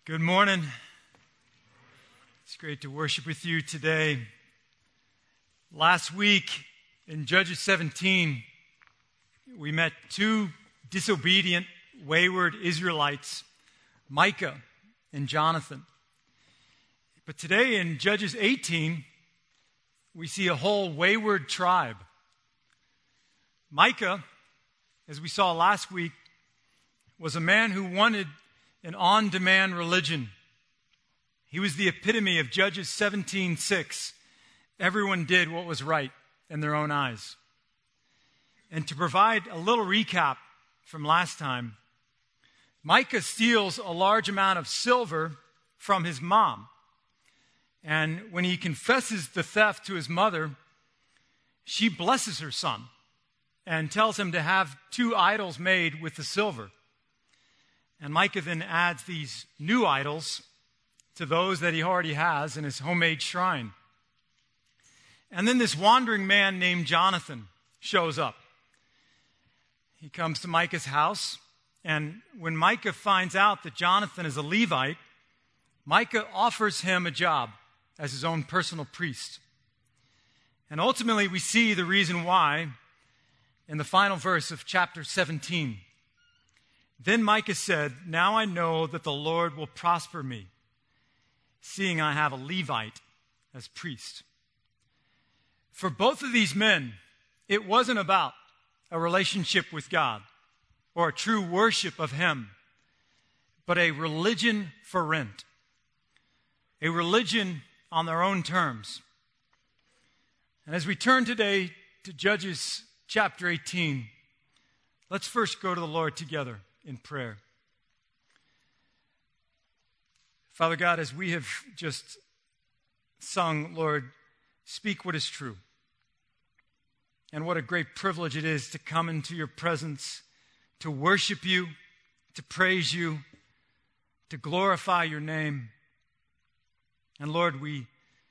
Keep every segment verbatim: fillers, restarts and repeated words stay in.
Good morning. It's great to worship with you today. Last week in Judges seventeen, we met two disobedient, wayward Israelites, Micah and Jonathan. But today in Judges eighteen, we see a whole wayward tribe. Micah, as we saw last week, was a man who wanted an on-demand religion. He was the epitome of Judges seventeen six. Everyone did what was right in their own eyes. And to provide a little recap from last time, Micah steals a large amount of silver from his mom. And when he confesses the theft to his mother, she blesses her son and tells him to have two idols made with the silver. And Micah then adds these new idols to those that he already has in his homemade shrine. And then this wandering man named Jonathan shows up. He comes to Micah's house, and when Micah finds out that Jonathan is a Levite, Micah offers him a job as his own personal priest. And ultimately we see the reason why in the final verse of chapter seventeen. Then Micah said, "Now I know that the Lord will prosper me, seeing I have a Levite as priest." For both of these men, it wasn't about a relationship with God or a true worship of Him, but a religion for rent, a religion on their own terms. And as we turn today to Judges chapter eighteen, let's first go to the Lord together in prayer. Father God, as we have just sung, Lord, speak what is true. And what a great privilege it is to come into your presence, to worship you, to praise you, to glorify your name. And Lord, we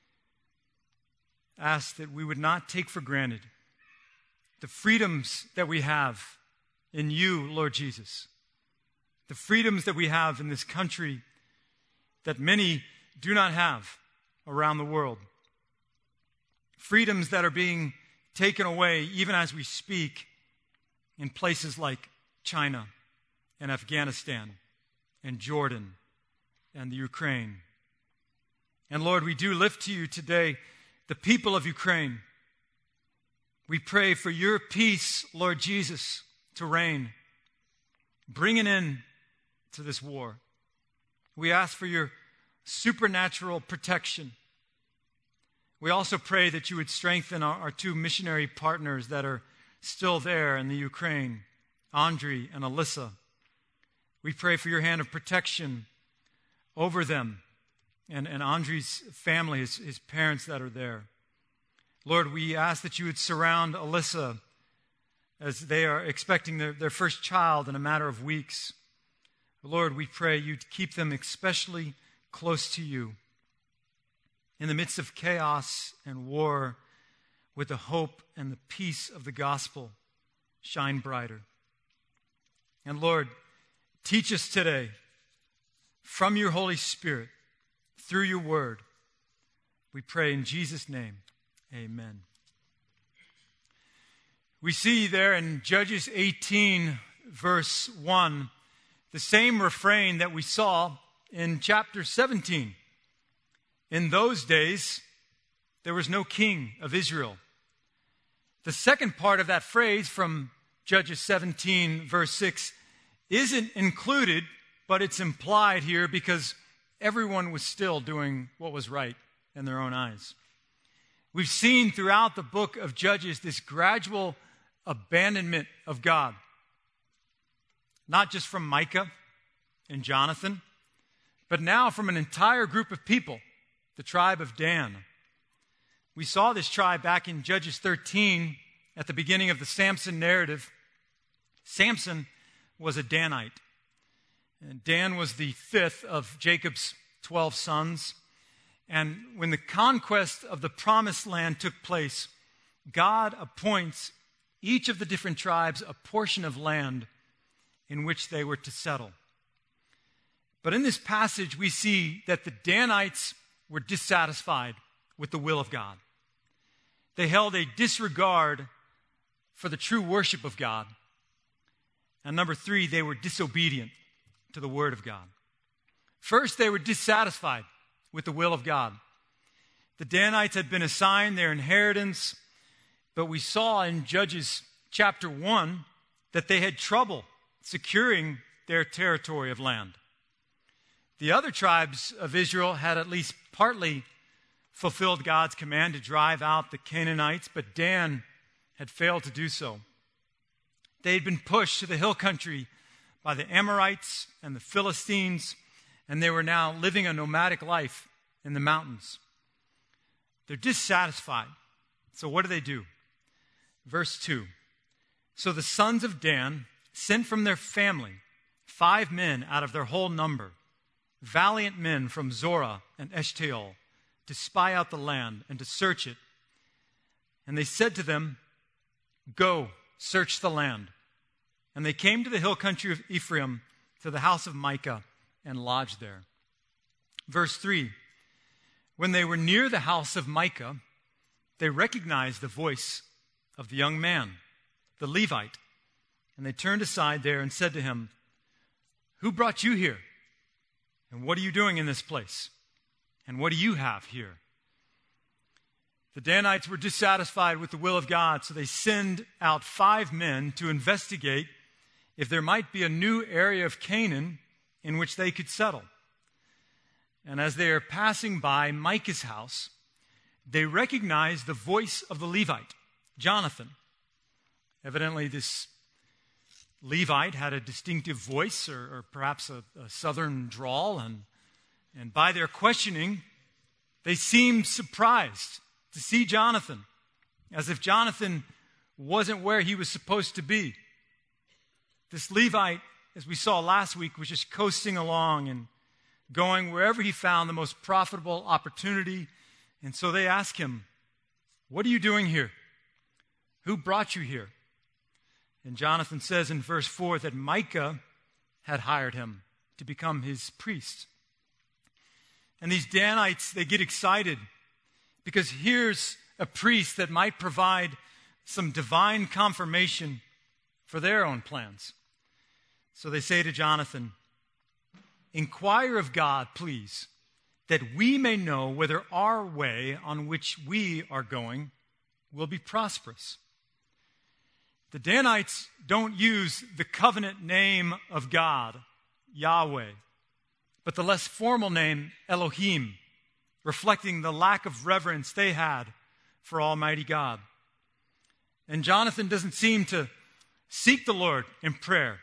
ask that we would not take for granted the freedoms that we have in you, Lord Jesus. The freedoms that we have in this country that many do not have around the world. Freedoms that are being taken away even as we speak in places like China and Afghanistan and Jordan and the Ukraine. And Lord, we do lift to you today the people of Ukraine. We pray for your peace, Lord Jesus, to reign. Bring it in to this war. We ask for your supernatural protection. We also pray that you would strengthen our, our two missionary partners that are still there in the Ukraine, Andre and Alyssa. We pray for your hand of protection over them and, and Andre's family, his, his parents that are there. Lord, we ask that you would surround Alyssa as they are expecting their, their first child in a matter of weeks. Lord, we pray you'd keep them especially close to you. In the midst of chaos and war, with the hope and the peace of the gospel, shine brighter. And Lord, teach us today from your Holy Spirit, through your word. We pray in Jesus' name, amen. We see there in Judges eighteen, verse one, the same refrain that we saw in chapter seventeen. In those days, there was no king of Israel. The second part of that phrase from Judges seventeen, verse six, isn't included, but it's implied here because everyone was still doing what was right in their own eyes. We've seen throughout the book of Judges this gradual abandonment of God. Not just from Micah and Jonathan, but now from an entire group of people, the tribe of Dan. We saw this tribe back in Judges thirteen at the beginning of the Samson narrative. Samson was a Danite. And Dan was the fifth of Jacob's twelve sons. And when the conquest of the promised land took place, God appoints each of the different tribes a portion of land in which they were to settle. But in this passage, we see that the Danites were dissatisfied with the will of God. They held a disregard for the true worship of God. And number three, they were disobedient to the word of God. First, they were dissatisfied with the will of God. The Danites had been assigned their inheritance, but we saw in Judges chapter one that they had trouble securing their territory of land. The other tribes of Israel had at least partly fulfilled God's command to drive out the Canaanites, but Dan had failed to do so. They had been pushed to the hill country by the Amorites and the Philistines, and they were now living a nomadic life in the mountains. They're dissatisfied. So what do they do? Verse two. So the sons of Dan sent from their family five men out of their whole number, valiant men from Zorah and Eshtaol, to spy out the land and to search it. And they said to them, "Go, search the land." And they came to the hill country of Ephraim, to the house of Micah, and lodged there. Verse three. When they were near the house of Micah, they recognized the voice of the young man, the Levite. And they turned aside there and said to him, "Who brought you here? And what are you doing in this place? And what do you have here?" The Danites were dissatisfied with the will of God, so they send out five men to investigate if there might be a new area of Canaan in which they could settle. And as they are passing by Micah's house, they recognize the voice of the Levite, Jonathan. Evidently, this Levite had a distinctive voice, or, or perhaps a, a southern drawl, and, and by their questioning, they seemed surprised to see Jonathan, as if Jonathan wasn't where he was supposed to be. This Levite, as we saw last week, was just coasting along and going wherever he found the most profitable opportunity. And so they ask him, "What are you doing here? Who brought you here?" And Jonathan says in verse four that Micah had hired him to become his priest. And these Danites, they get excited because here's a priest that might provide some divine confirmation for their own plans. So they say to Jonathan, "Inquire of God, please, that we may know whether our way on which we are going will be prosperous." The Danites don't use the covenant name of God, Yahweh, but the less formal name, Elohim, reflecting the lack of reverence they had for Almighty God. And Jonathan doesn't seem to seek the Lord in prayer.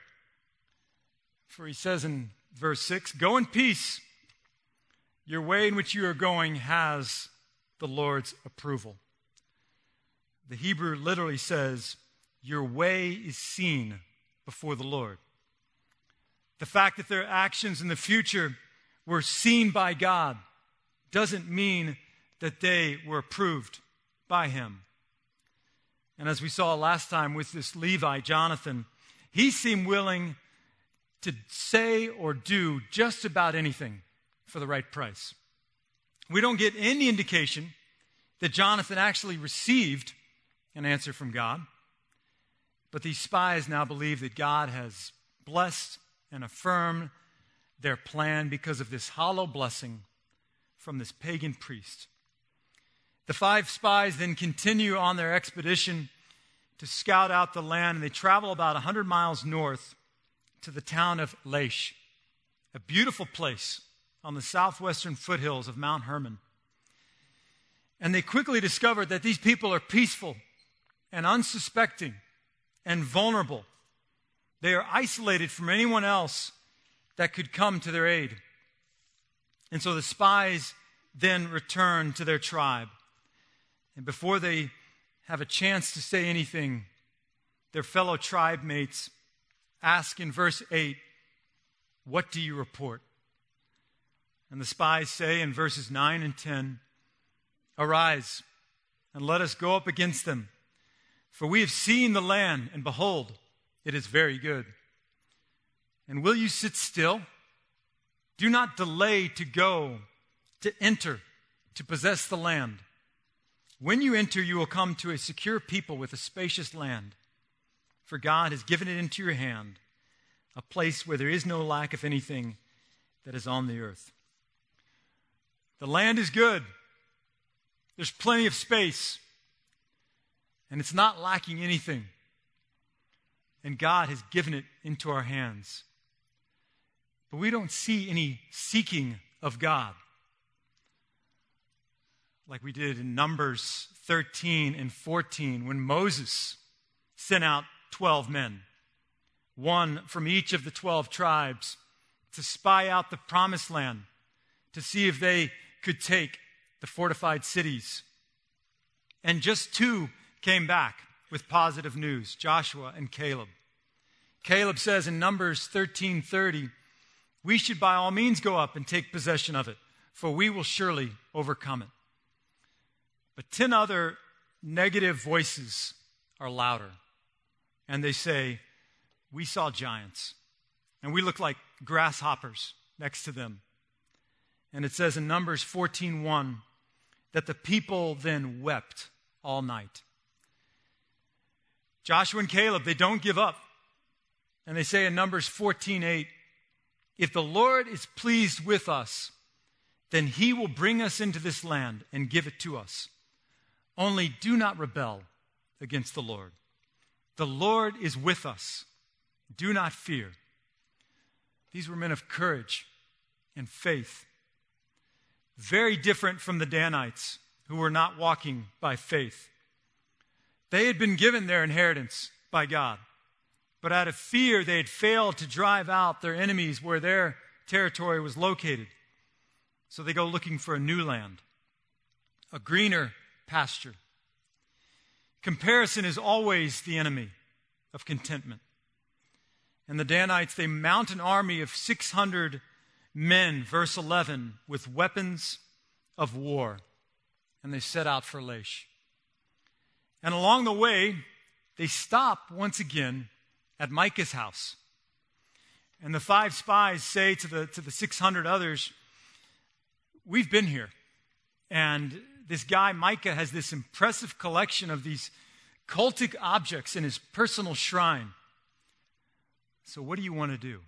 For he says in verse six, "Go in peace. Your way in which you are going has the Lord's approval." The Hebrew literally says, "Your way is seen before the Lord." The fact that their actions in the future were seen by God doesn't mean that they were approved by him. And as we saw last time with this Levite, Jonathan, he seemed willing to say or do just about anything for the right price. We don't get any indication that Jonathan actually received an answer from God. But these spies now believe that God has blessed and affirmed their plan because of this hollow blessing from this pagan priest. The five spies then continue on their expedition to scout out the land, and they travel about one hundred miles north to the town of Laish, a beautiful place on the southwestern foothills of Mount Hermon. And they quickly discovered that these people are peaceful and unsuspecting and vulnerable. They are isolated from anyone else that could come to their aid. And so the spies then return to their tribe. And before they have a chance to say anything, their fellow tribe mates ask in verse eight, "What do you report?" And the spies say in verses nine and ten, "Arise, and let us go up against them. For we have seen the land, and behold, it is very good. And will you sit still Do not delay to go, to enter, to possess the land. When you enter, you will come to a secure people with a spacious land. For God has given it into your hand, a place where there is no lack of anything that is on the earth. The land is good. There's plenty of space. And it's not lacking anything. And God has given it into our hands. But we don't see any seeking of God, like we did in Numbers thirteen and fourteen when Moses sent out twelve men, one from each of the twelve tribes, to spy out the promised land, to see if they could take the fortified cities. And just two came back with positive news, Joshua and Caleb. Caleb says in Numbers thirteen thirty, we should by all means go up and take possession of it, for we will surely overcome it. But ten other negative voices are louder. And they say, we saw giants, and we look like grasshoppers next to them. And it says in Numbers fourteen one that the people then wept all night. Joshua and Caleb, they don't give up. And they say in Numbers fourteen eight, if the Lord is pleased with us, then he will bring us into this land and give it to us. Only do not rebel against the Lord. The Lord is with us. Do not fear. These were men of courage and faith. Very different from the Danites, who were not walking by faith. They had been given their inheritance by God, but out of fear they had failed to drive out their enemies where their territory was located. So they go looking for a new land, a greener pasture. Comparison is always the enemy of contentment. And the Danites, they mount an army of six hundred men, verse eleven, with weapons of war. And they set out for Laish. And along the way, they stop once again at Micah's house. And the five spies say to the, to the six hundred others, we've been here. And this guy, Micah, has this impressive collection of these cultic objects in his personal shrine. So what do you want to do?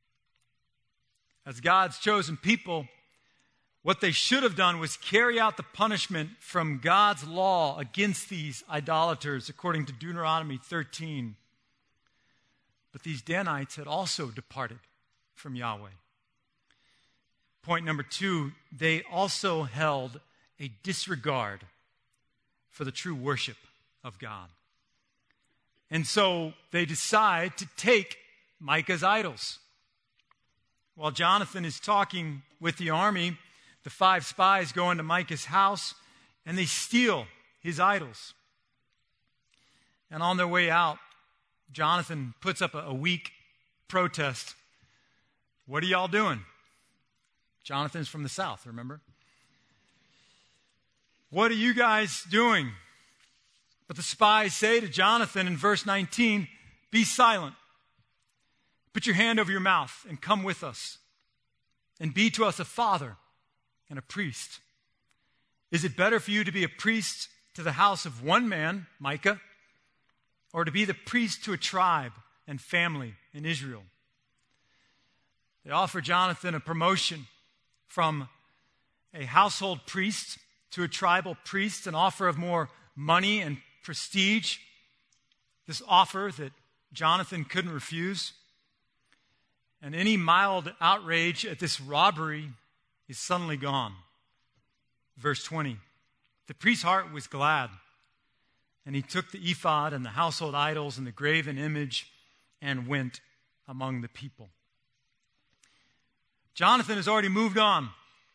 As God's chosen people, what they should have done was carry out the punishment from God's law against these idolaters, according to Deuteronomy thirteen. But these Danites had also departed from Yahweh. Point number two, they also held a disregard for the true worship of God. And so they decide to take Micah's idols. While Jonathan is talking with the army, the five spies go into Micah's house and they steal his idols. And on their way out, Jonathan puts up a, a weak protest. What are y'all doing? Jonathan's from the south, remember? What are you guys doing? But the spies say to Jonathan in verse nineteen, be silent. Put your hand over your mouth and come with us and be to us a father and a priest. Is it better for you to be a priest to the house of one man, Micah, or to be the priest to a tribe and family in Israel? They offer Jonathan a promotion from a household priest to a tribal priest, an offer of more money and prestige. This offer that Jonathan couldn't refuse. And any mild outrage at this robbery is suddenly gone. Verse twenty, the priest's heart was glad, and he took the ephod and the household idols and the graven image and went among the people. Jonathan has already moved on.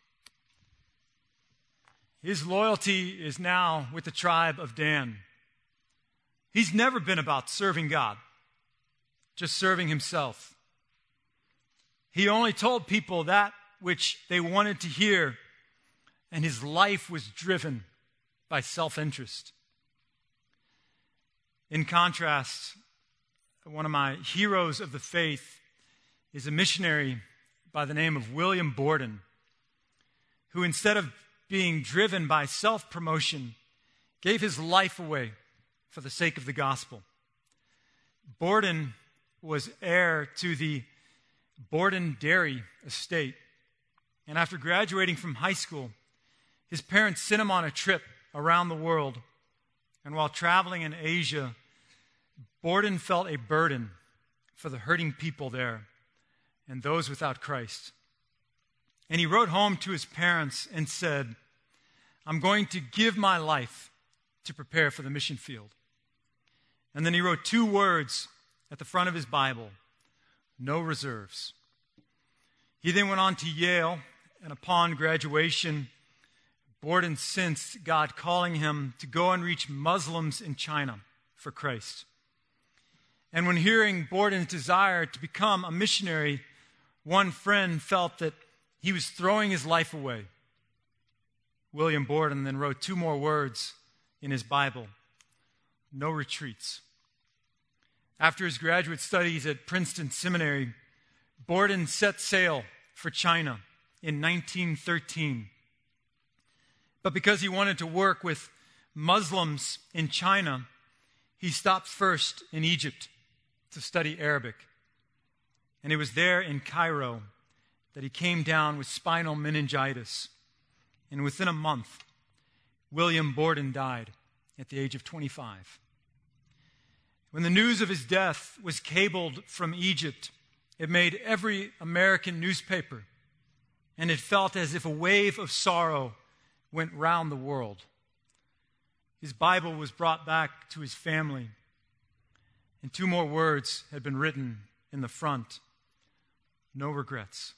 His loyalty is now with the tribe of Dan. He's never been about serving God, just serving himself. He only told people that which they wanted to hear, and his life was driven by self-interest. In contrast, one of my heroes of the faith is a missionary by the name of William Borden, who instead of being driven by self-promotion, gave his life away for the sake of the gospel. Borden was heir to the Borden Dairy estate, and after graduating from high school, his parents sent him on a trip around the world, and while traveling in Asia, Borden felt a burden for the hurting people there and those without Christ. And he wrote home to his parents and said, "I'm going to give my life to prepare for the mission field." And then he wrote two words at the front of his Bible: "No reserves." He then went on to Yale, and upon graduation, Borden sensed God calling him to go and reach Muslims in China for Christ. And when hearing Borden's desire to become a missionary, one friend felt that he was throwing his life away. William Borden then wrote two more words in his Bible: "No retreats." After his graduate studies at Princeton Seminary, Borden set sail for China in nineteen thirteen. But because he wanted to work with Muslims in China, he stopped first in Egypt to study Arabic. And it was there in Cairo that he came down with spinal meningitis. And within a month, William Borden died at the age of twenty-five. When the news of his death was cabled from Egypt, it made every American newspaper, and it felt as if a wave of sorrow went round the world. His Bible was brought back to his family, and two more words had been written in the front: "No regrets."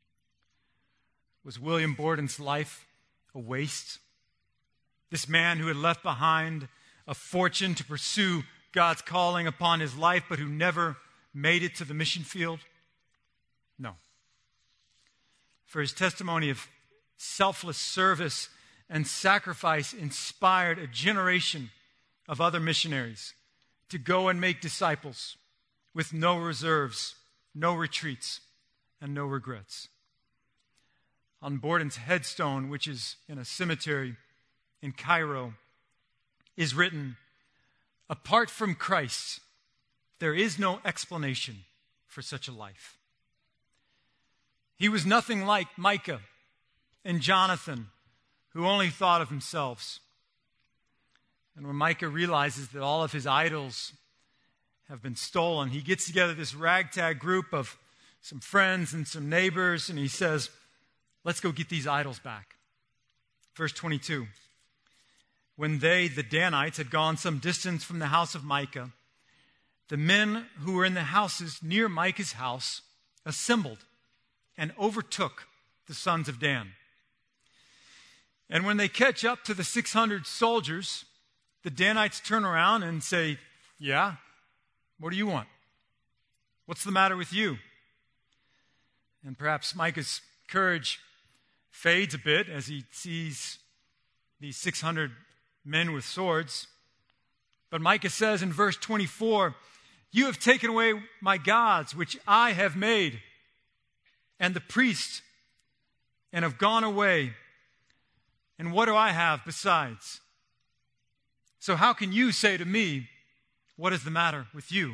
Was William Borden's life a waste? This man who had left behind a fortune to pursue God's calling upon his life, but who never made it to the mission field? No. For his testimony of selfless service and sacrifice inspired a generation of other missionaries to go and make disciples with no reserves, no retreats, and no regrets. On Borden's headstone, which is in a cemetery in Cairo, is written, "Apart from Christ, there is no explanation for such a life." He was nothing like Micah and Jonathan, who only thought of themselves. And when Micah realizes that all of his idols have been stolen, he gets together this ragtag group of some friends and some neighbors, and he says, "Let's go get these idols back." Verse twenty-two. When they, the Danites, had gone some distance from the house of Micah, the men who were in the houses near Micah's house assembled and overtook the sons of Dan. And when they catch up to the six hundred soldiers, the Danites turn around and say, "Yeah, what do you want? What's the matter with you?" And perhaps Micah's courage fades a bit as he sees these six hundred men with swords. But Micah says in verse twenty-four, "You have taken away my gods, which I have made, and the priests, and have gone away. And what do I have besides? So how can you say to me, 'What is the matter with you?'"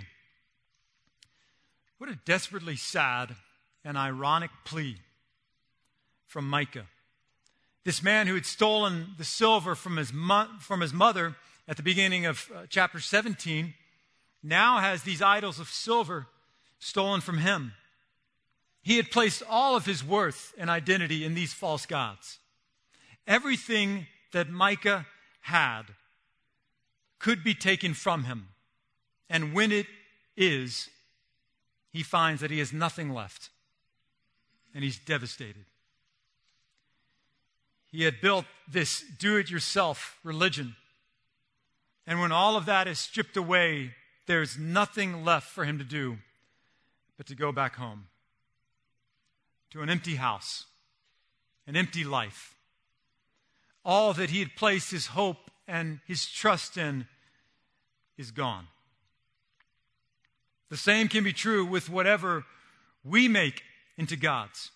What a desperately sad and ironic plea from Micah. This man who had stolen the silver from his, mo- from his mother at the beginning of uh, chapter seventeen now has these idols of silver stolen from him. He had placed all of his worth and identity in these false gods. Everything that Micah had could be taken from him. And when it is, he finds that he has nothing left. And he's devastated. He had built this do-it-yourself religion. And when all of that is stripped away, there's nothing left for him to do but to go back home to an empty house, an empty life. All that he had placed his hope and his trust in is gone. The same can be true with whatever we make into gods.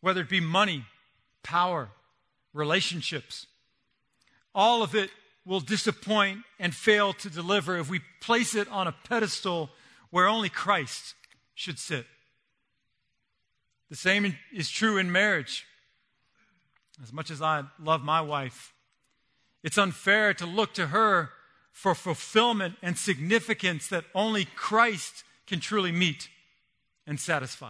whether it be money, power, relationships. All of it will disappoint and fail to deliver if we place it on a pedestal where only Christ should sit. The same is true in marriage. As much as I love my wife, it's unfair to look to her for fulfillment and significance that only Christ can truly meet and satisfy.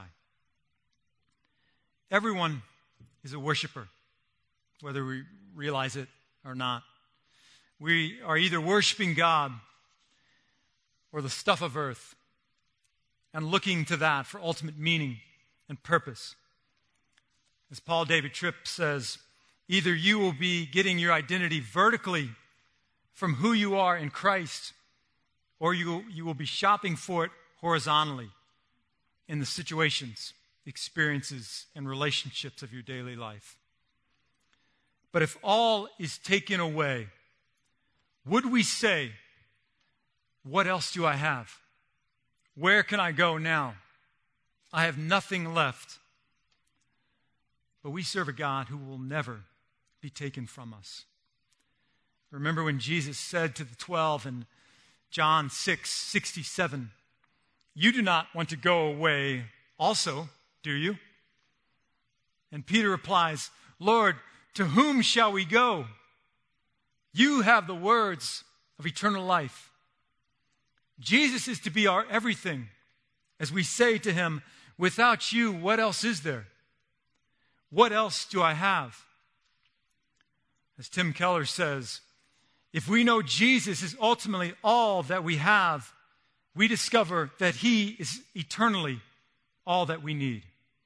Everyone is a worshiper, whether we realize it or not. We are either worshiping God or the stuff of earth and looking to that for ultimate meaning and purpose. As Paul David Tripp says, either you will be getting your identity vertically from who you are in Christ, or you, you will be shopping for it horizontally in the situations, experiences, and relationships of your daily life. But if all is taken away, would we say, what else do I have? Where can I go now? I have nothing left. But we serve a God who will never be taken from us. Remember when Jesus said to the twelve in John six sixty-seven, you do not want to go away also, do you? And Peter replies, Lord, to whom shall we go? You have the words of eternal life. Jesus is to be our everything. As we say to him, without you, what else is there? What else do I have? As Tim Keller says, if we know Jesus is ultimately all that we have, we discover that he is eternally all that we need.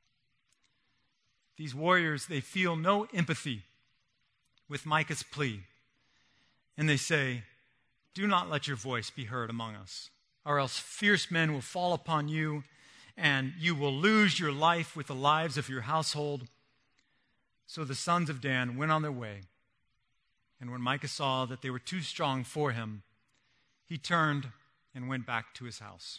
These warriors, they feel no empathy with Micah's plea. And they say, do not let your voice be heard among us, or else fierce men will fall upon you, and you will lose your life with the lives of your household. So the sons of Dan went on their way. And when Micah saw that they were too strong for him, he turned and went back to his house.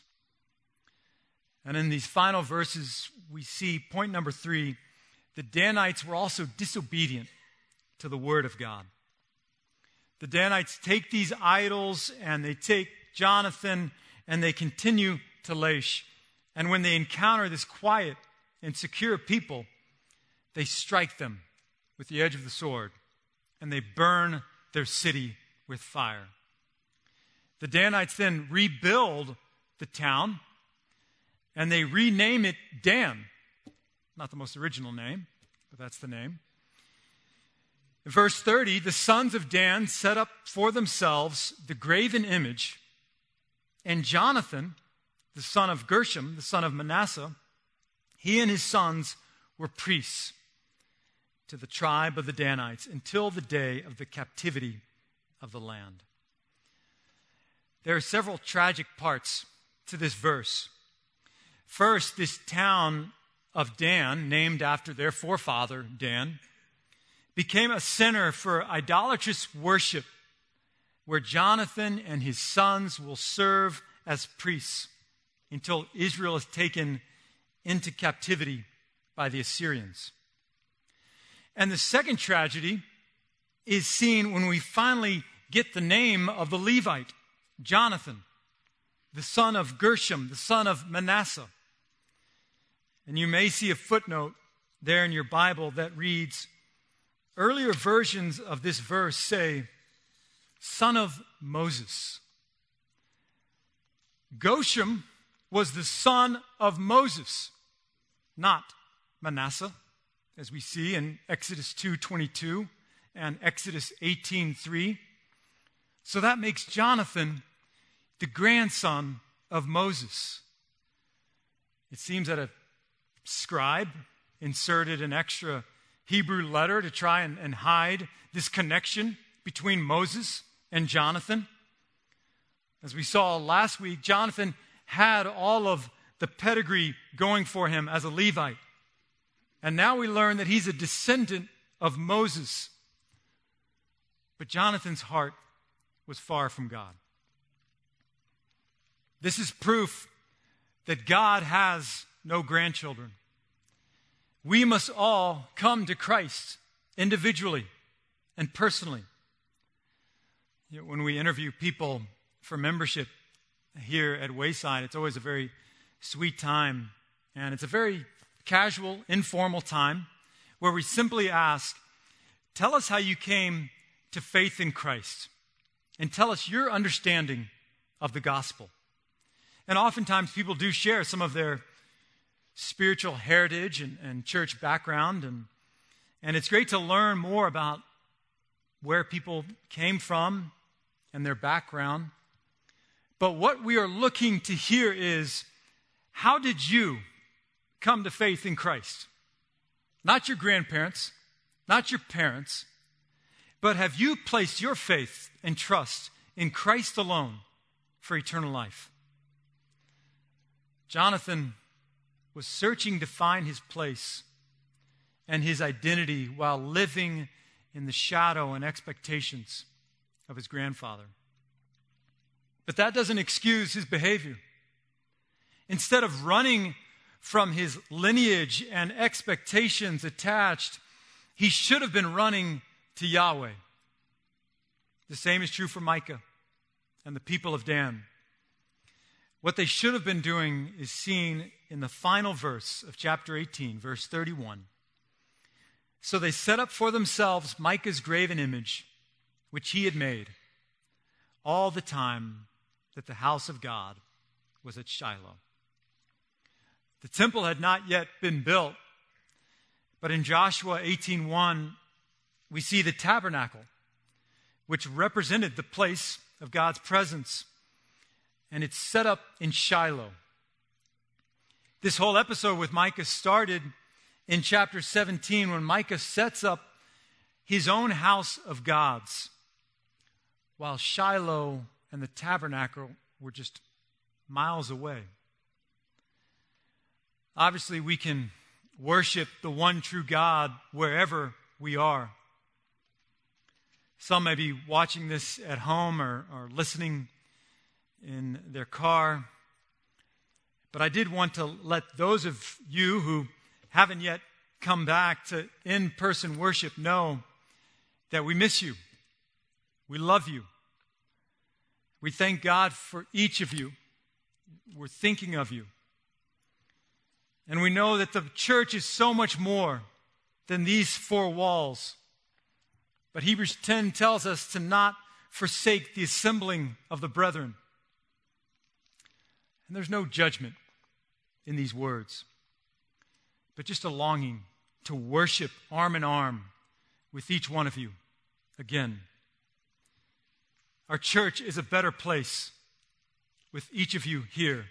And in these final verses, we see point number three, the Danites were also disobedient to the word of God. The Danites take these idols and they take Jonathan and they continue to Laish. And when they encounter this quiet and secure people, they strike them with the edge of the sword and they burn their city with fire. The Danites then rebuild the town and they rename it Dan. Not the most original name, but that's the name. In verse thirty, the sons of Dan set up for themselves the graven image, and Jonathan, the son of Gershom, the son of Manasseh, he and his sons were priests to the tribe of the Danites until the day of the captivity of the land. There are several tragic parts to this verse. First, this town of Dan, named after their forefather, Dan, became a center for idolatrous worship where Jonathan and his sons will serve as priests until Israel is taken into captivity by the Assyrians. And the second tragedy is seen when we finally get the name of the Levite, Jonathan, the son of Gershom, the son of Manasseh. And you may see a footnote there in your Bible that reads, earlier versions of this verse say, son of Moses. Gershom was the son of Moses, not Manasseh, as we see in Exodus two twenty-two and Exodus eighteen three. So that makes Jonathan the grandson of Moses. It seems that a scribe inserted an extra Hebrew letter to try and, and hide this connection between Moses and Jonathan. As we saw last week, Jonathan had all of the pedigree going for him as a Levite. And now we learn that he's a descendant of Moses. But Jonathan's heart was far from God. This is proof that God has no grandchildren. We must all come to Christ individually and personally. You know, when we interview people for membership here at Wayside, it's always a very sweet time, and it's a very casual, informal time where we simply ask, tell us how you came to faith in Christ, and tell us your understanding of the gospel. And oftentimes people do share some of their spiritual heritage and, and church background, and, and it's great to learn more about where people came from and their background. But what we are looking to hear is, how did you come to faith in Christ? Not your grandparents, not your parents, but have you placed your faith and trust in Christ alone for eternal life? Jonathan was searching to find his place and his identity while living in the shadow and expectations of his grandfather. But that doesn't excuse his behavior. Instead of running from his lineage and expectations attached, he should have been running to Yahweh. The same is true for Micah and the people of Dan. What they should have been doing is seen in the final verse of chapter eighteen, verse thirty-one. So they set up for themselves Micah's graven image, which he had made, all the time that the house of God was at Shiloh. The temple had not yet been built, but in Joshua eighteen one, we see the tabernacle, which represented the place of God's presence, and it's set up in Shiloh. This whole episode with Micah started in chapter seventeen when Micah sets up his own house of gods, while Shiloh and the tabernacle were just miles away. Obviously, we can worship the one true God wherever we are. Some may be watching this at home or, or listening in their car. But I did want to let those of you who haven't yet come back to in-person worship know that we miss you. We love you. We thank God for each of you. We're thinking of you. And we know that the church is so much more than these four walls. But Hebrews ten tells us to not forsake the assembling of the brethren. And there's no judgment in these words, but just a longing to worship arm in arm with each one of you again. Our church is a better place with each of you here.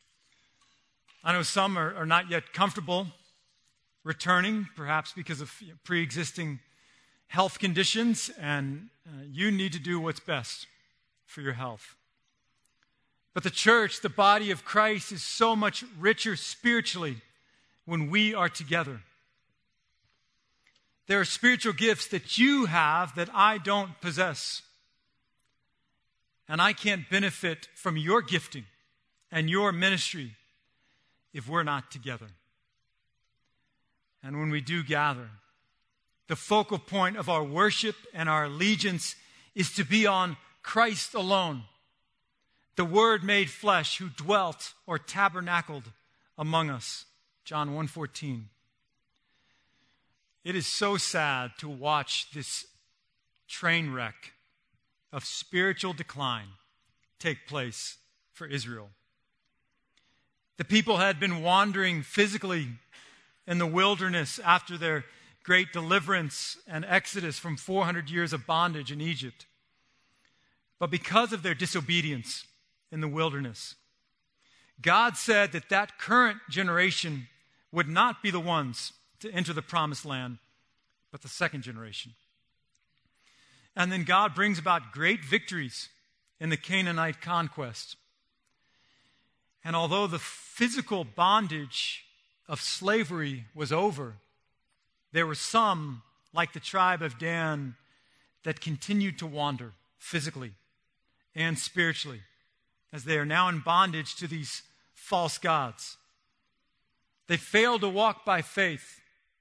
I know some are, are not yet comfortable returning, perhaps because of pre-existing health conditions, and uh, you need to do what's best for your health. But the church, the body of Christ, is so much richer spiritually when we are together. There are spiritual gifts that you have that I don't possess. And I can't benefit from your gifting and your ministry if we're not together. And when we do gather, the focal point of our worship and our allegiance is to be on Christ alone, the Word made flesh who dwelt or tabernacled among us. John one fourteen. It is so sad to watch this train wreck of spiritual decline take place for Israel. The people had been wandering physically in the wilderness after their great deliverance and exodus from four hundred years of bondage in Egypt. But because of their disobedience in the wilderness, God said that that current generation would not be the ones to enter the promised land, but the second generation. And then God brings about great victories in the Canaanite conquest. And although the physical bondage of slavery was over, there were some, like the tribe of Dan, that continued to wander physically and spiritually, as they are now in bondage to these false gods. They failed to walk by faith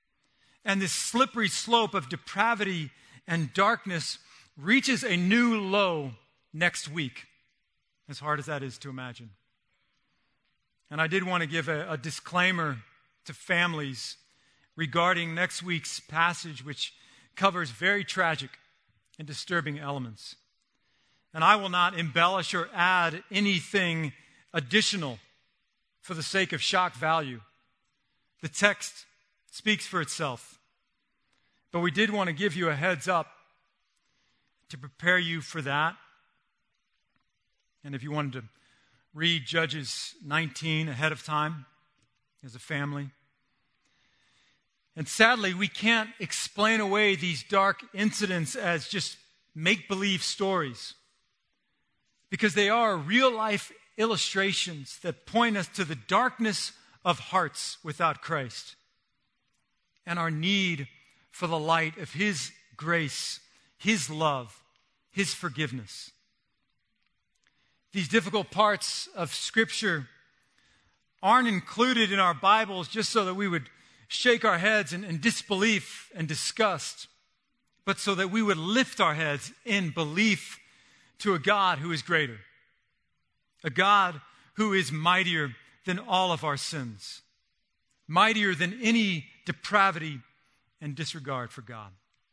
And this slippery slope of depravity and darkness reaches a new low next week, as hard as that is to imagine. And I did want to give a, a disclaimer to families regarding next week's passage, which covers very tragic and disturbing elements. And I will not embellish or add anything additional for the sake of shock value. The text speaks for itself. But we did want to give you a heads up to prepare you for that. And if you wanted to read Judges nineteen ahead of time as a family. And sadly, we can't explain away these dark incidents as just make-believe stories, because they are real-life illustrations that point us to the darkness of hearts without Christ and our need for the light of His grace, His love, His forgiveness. These difficult parts of Scripture aren't included in our Bibles just so that we would shake our heads in, in disbelief and disgust, but so that we would lift our heads in belief to a God who is greater, a God who is mightier than all of our sins, mightier than any depravity and disregard for God.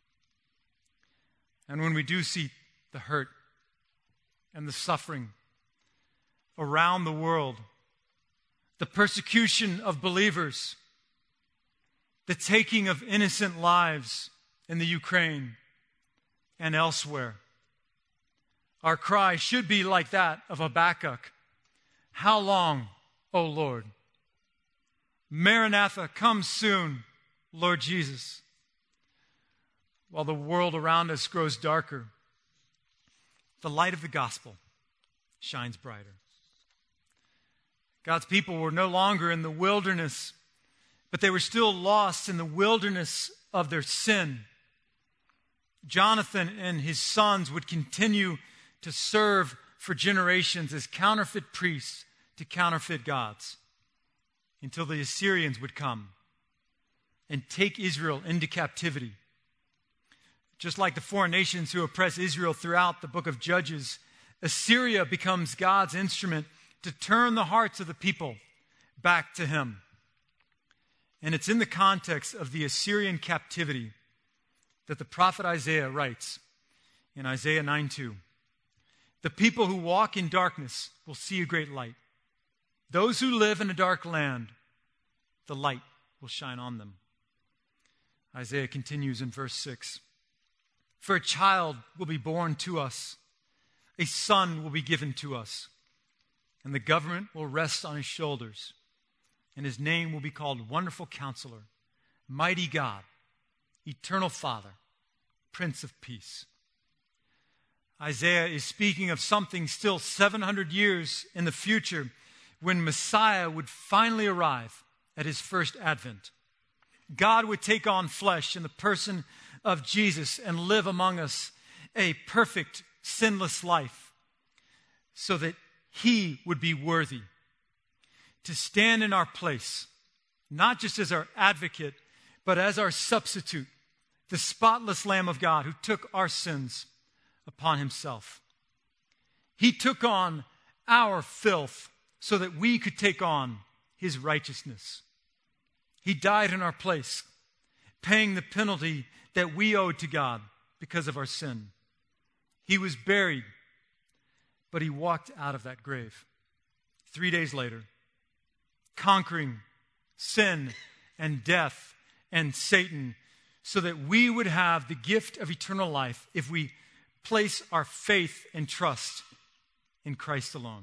And when we do see the hurt and the suffering around the world, the persecution of believers, the taking of innocent lives in the Ukraine and elsewhere, our cry should be like that of Habakkuk. How long, O Lord? Maranatha, come soon, Lord Jesus. While the world around us grows darker, the light of the gospel shines brighter. God's people were no longer in the wilderness, but they were still lost in the wilderness of their sin. Jonathan and his sons would continue to serve for generations as counterfeit priests to counterfeit gods until the Assyrians would come and take Israel into captivity. Just like the foreign nations who oppress Israel throughout the book of Judges, Assyria becomes God's instrument to turn the hearts of the people back to Him. And it's in the context of the Assyrian captivity that the prophet Isaiah writes in Isaiah nine two, "The people who walk in darkness will see a great light. Those who live in a dark land, the light will shine on them." Isaiah continues in verse six, "For a child will be born to us, a son will be given to us, and the government will rest on his shoulders, and his name will be called Wonderful Counselor, Mighty God, Eternal Father, Prince of Peace." Isaiah is speaking of something still seven hundred years in the future when Messiah would finally arrive at His first advent. God would take on flesh in the person of Jesus and live among us a perfect, sinless life so that He would be worthy to stand in our place, not just as our advocate, but as our substitute, the spotless Lamb of God who took our sins upon Himself. He took on our filth so that we could take on His righteousness. He died in our place, paying the penalty that we owed to God because of our sin. He was buried, but He walked out of that grave three days later, conquering sin and death and Satan so that we would have the gift of eternal life if we place our faith and trust in Christ alone.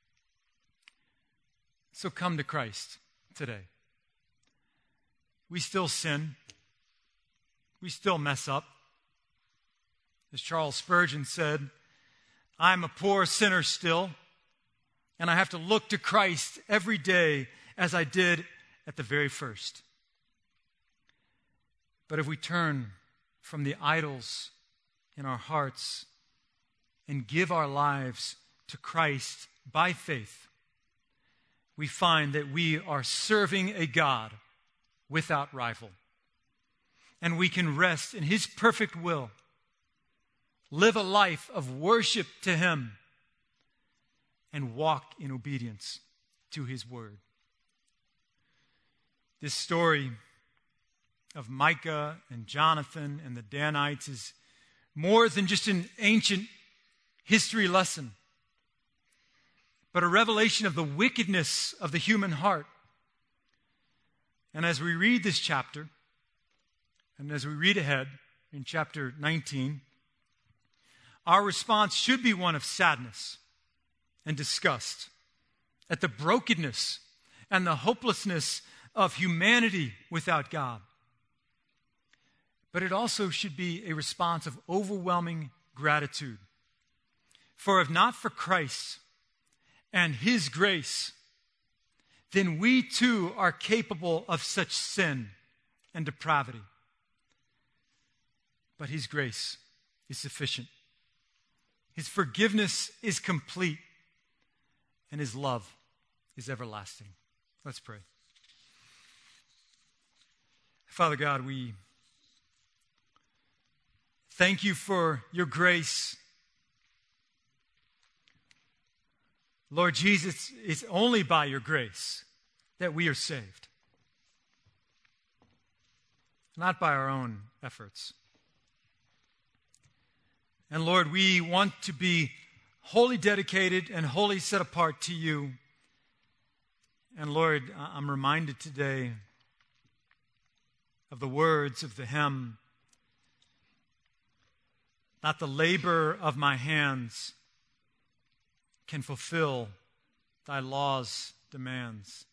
So come to Christ today. We still sin. We still mess up. As Charles Spurgeon said, "I'm a poor sinner still, and I have to look to Christ every day as I did at the very first." But if we turn from the idols in our hearts and give our lives to Christ by faith, we find that we are serving a God without rival, and we can rest in His perfect will. Live a life of worship to Him and walk in obedience to His word. This story of Micah and Jonathan and the Danites is more than just an ancient history lesson, but a revelation of the wickedness of the human heart. And as we read this chapter, and as we read ahead in chapter nineteen, our response should be one of sadness and disgust at the brokenness and the hopelessness of humanity without God. But it also should be a response of overwhelming gratitude. For if not for Christ and His grace, then we too are capable of such sin and depravity. But His grace is sufficient. His forgiveness is complete, and His love is everlasting. Let's pray. Father God, we thank You for Your grace. Lord Jesus, it's only by Your grace that we are saved, not by our own efforts. And Lord, we want to be wholly dedicated and wholly set apart to You. And Lord, I'm reminded today of the words of the hymn, "Not the labor of my hands can fulfill Thy law's demands.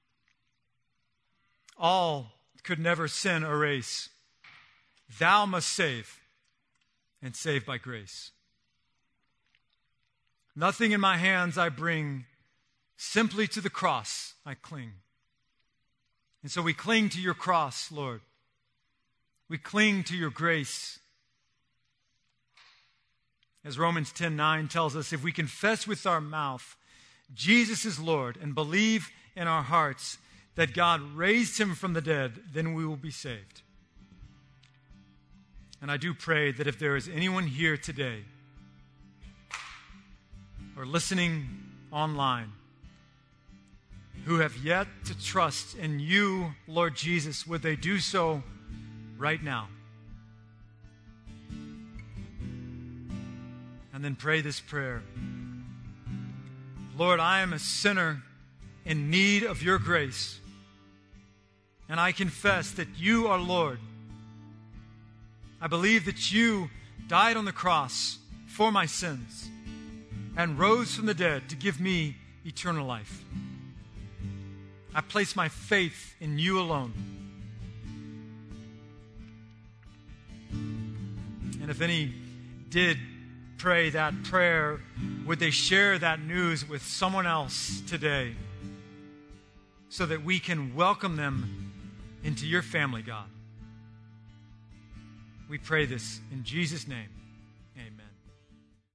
All could never sin erase. Thou must save, and save by grace. Nothing in my hands I bring, simply to the cross I cling." And so we cling to Your cross, Lord. We cling to Your grace. As Romans ten nine tells us, if we confess with our mouth Jesus is Lord and believe in our hearts that God raised Him from the dead, then we will be saved. And I do pray that if there is anyone here today or listening online who have yet to trust in You, Lord Jesus, would they do so right now? And then pray this prayer. Lord, I am a sinner in need of Your grace, and I confess that You are Lord. I believe that You died on the cross for my sins and rose from the dead to give me eternal life. I place my faith in You alone. And if any did pray that prayer, would they share that news with someone else today so that we can welcome them into Your family, God? We pray this in Jesus' name.